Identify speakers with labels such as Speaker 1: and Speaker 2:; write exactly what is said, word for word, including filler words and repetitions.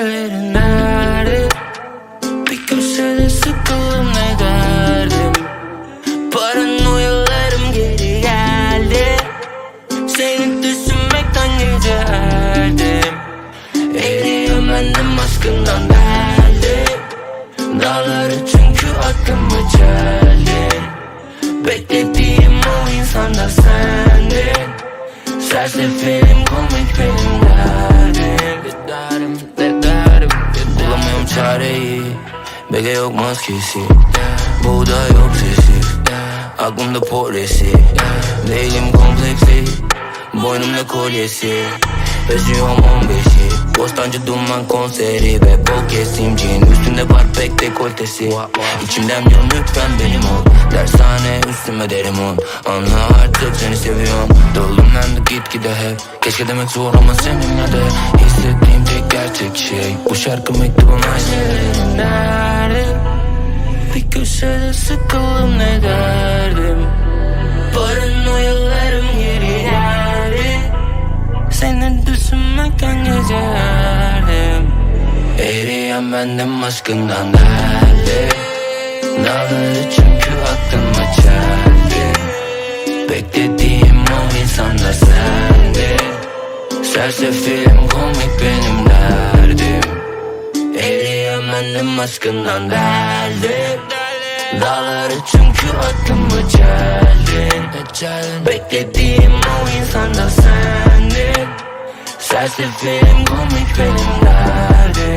Speaker 1: Gecelerin nerede? Bir köşede sıkıldım ne derdim. Paranoyalarım geri geldi. Seni düşünmekten gece erdim. Eriyorum bendim aşkından derdi. Dağları çünkü aklımı çeldin. Beklediğim o insan da sendin. Sersefirim komik benim derdim. Derdim, derdim. Bulamıyorum çareyi. Bege yok maskesi. Buğday yok sesi. Aklımda poresi. Değilim kompleksi. Boynumda kolyesi. Yaşıyorum on beşi. Bostancı duman konseri ve bol kesimciğin üstünde var pek dekoltesi. İçimden diyorum lütfen benim ol. Dershane üstüme derim on. Anla artık seni seviyorum. Doldum ben de gitgide hep. Keşke demek zor ama seninle de. Hissettiğim tek gerçek şey bu şarkı mektubum aynı. Nerede? Bir köşede sıkıldım ne derdim. Paranoyalarım geri geldi. Seni düşünmekten gece erdim. Eriyen bendim aşkından derdi. Dağları çünkü aklıma çeldi. Beklediğim o insan da sendin. Sersefirim komik benim derdim. Eriyen bendim aşkından derdi. Dağları çünkü aklımı çeldin. Beklediğim o insan da sendin. Sersefirim komik benim derdim.